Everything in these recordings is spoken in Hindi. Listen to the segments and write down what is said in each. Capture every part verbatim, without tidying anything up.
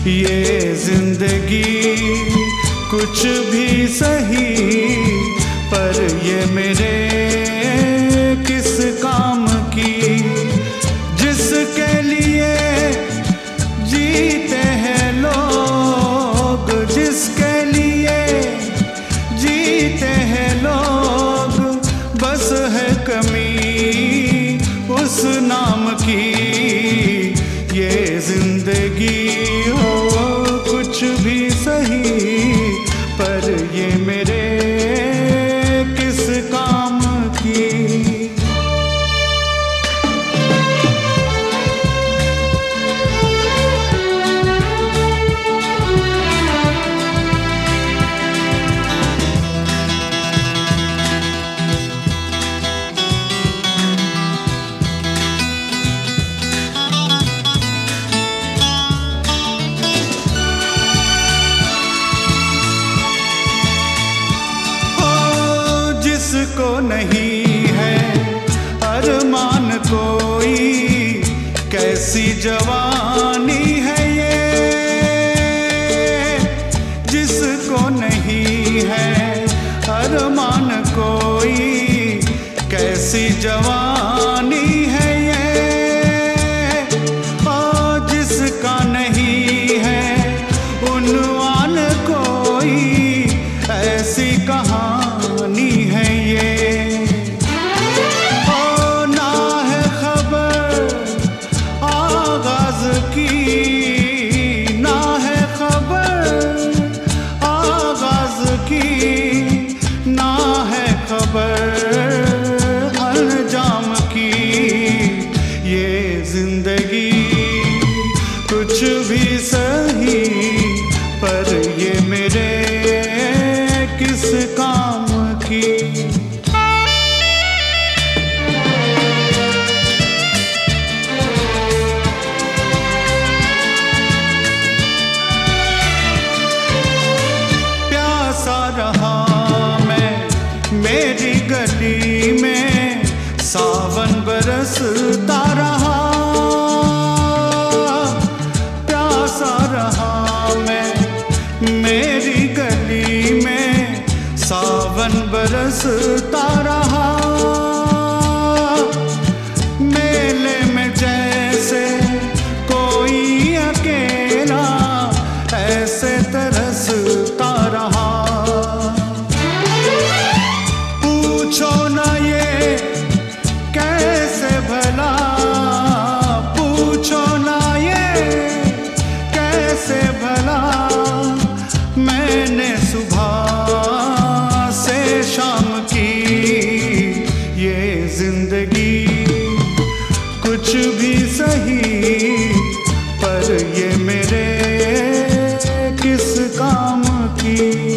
ये जिंदगी कुछ भी सही, पर ये मेरे किस काम की। जिसके लिए जीते हैं लोग, जिसके लिए जीते हैं लोग, बस है कमी उस नाम की। ये जिंदगी हो कुछ भी सही, पर ये मेरे किस काम की। जिसको नहीं है अरमान कोई, कैसी जवानी है ये। जिसको नहीं है अरमान कोई, कैसी जवानी है ये। और जिसका नहीं है उन्वान कोई, ऐसी कहानी है ये। ओ ना है खबर आगाज की, ना है खबर आगाज की, ना है खबर अंजाम की। ये जिंदगी कुछ भी सही, पर ये मेरे किस काम की। प्यासा रहा मैं मेरी गली में, सावन बरसता रहा। प्यासा रहा मैं मेरी गली में, सावन बरसता रहा। मेले में जैसे कोई अकेला, ऐसे तरसता रहा। पूछो ना ये कैसे भला, पूछो ना ये कैसे भला। मैंने सुबह से शाम की, ये जिंदगी कुछ भी सही, पर ये मेरे किस काम की।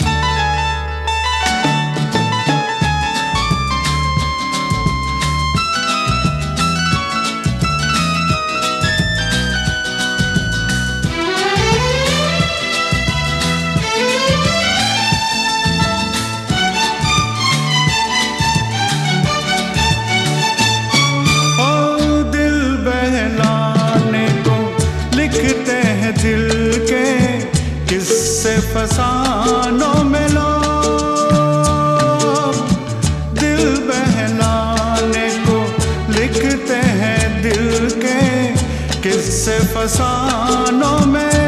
लिखते हैं दिल के किस्से फसानों में लोग, दिल बहलाने को लिखते हैं दिल के किस्से फसानों में।